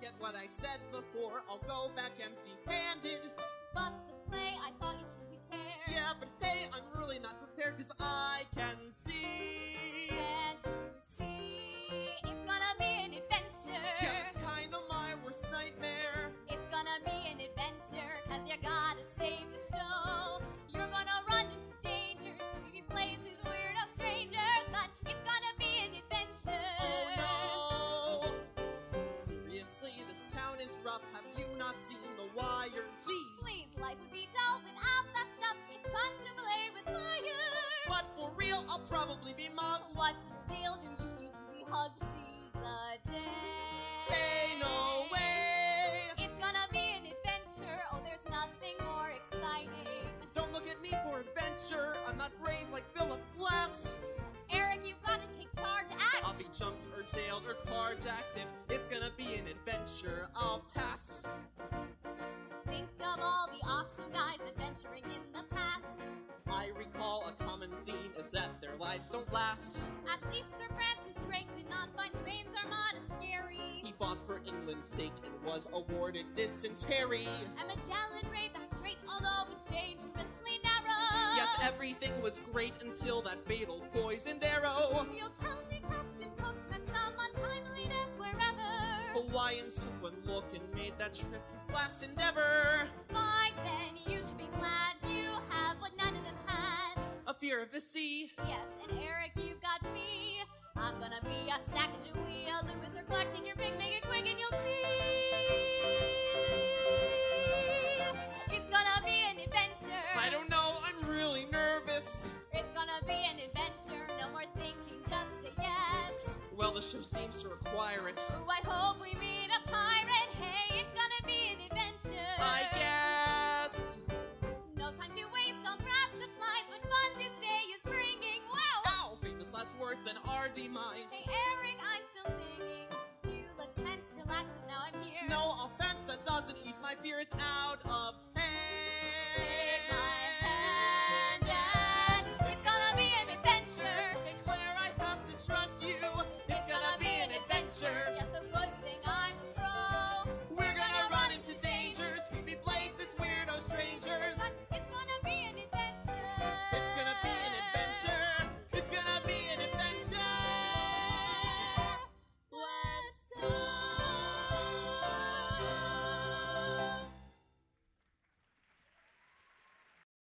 forget what I said before. I'll go back empty-handed. But the clay, I thought you truly cared. Yeah, but hey, I'm really not prepared, cause I can see. Can't you see? It's gonna be an adventure. Yeah, it's kinda my worst nightmare. It's gonna be an adventure, cause you gotta save the show. You're gonna run into dangers, creepy places, weirdo strangers, but it's gonna be an adventure. Oh no! Seriously, this town is rough. Have you not seen The Wire? Jeez! Please, life would be dull without that stuff. It's fun to play with fire. But for real, I'll probably be mugged. What's your deal? Do you need to be hugged? Seize the day. Hey, no way! It's gonna be an adventure. Oh, there's nothing more exciting. Don't look at me for adventure. I'm not brave like Philip Glass. Eric, you've got to take charge. Act. I'll be jumped or jailed or carjacked. If it's gonna be an adventure, I'll pass. Think of all the awesome guys adventuring in the past. I recall a common theme is that their lives don't last. At least Sir Francis Drake did not find Spain's Armada scary. He fought for England's sake and was awarded dysentery. And Magellan rayed that strait, although it's dangerously narrow. Yes, everything was great until that fatal poisoned arrow. You'll tell me Captain Cook met some untimely death wherever. Hawaiians took one look and made that trip his last endeavor. Fine, then you should be glad you have what none of them had. A fear of the sea. Yes, and Eric, you've got me. I'm gonna be a Sacagawea, Lewis or Clark. Take your pick, make it quick, and you'll see. It's gonna be an adventure. I don't know, I'm really nervous. It's gonna be an adventure. No more thinking, just say yes. Well, the show seems to require it. Ooh, I hope we meet a pirate. Hey, it's gonna be an adventure. I guess. No time to waste on craft supplies. What fun this day is bringing. Wow. Ow! Famous last words, then our demise. Hey, Eric, I'm still singing. You look tense, relax, 'cause now I'm here. No offense, that doesn't ease my fear. It's out of